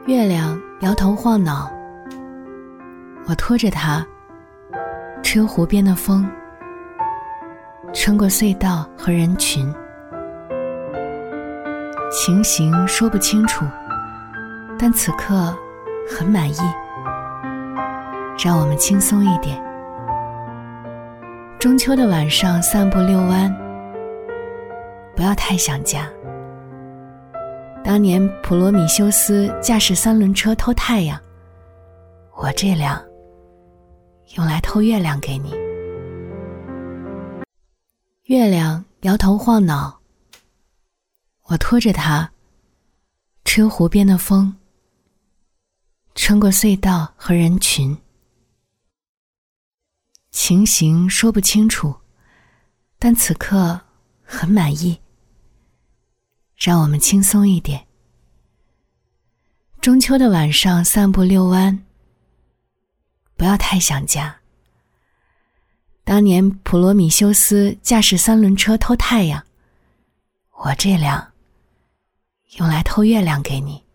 月亮摇头晃脑，我拖着它，吹湖边的风，穿过隧道和人群。情形说不清楚，但此刻很满意。让我们轻松一点。中秋的晚上散步遛弯，不要太想家。当年普罗米修斯驾驶3轮车偷太阳，我这辆用来偷月亮给你。月亮摇头晃脑，我拖着它，吹湖边的风，穿过隧道和人群。情形说不清楚，但此刻很满意。让我们轻松一点。中秋的晚上散步遛弯，不要太想家。当年普罗米修斯驾驶3轮车偷太阳，我这辆用来偷月亮给你。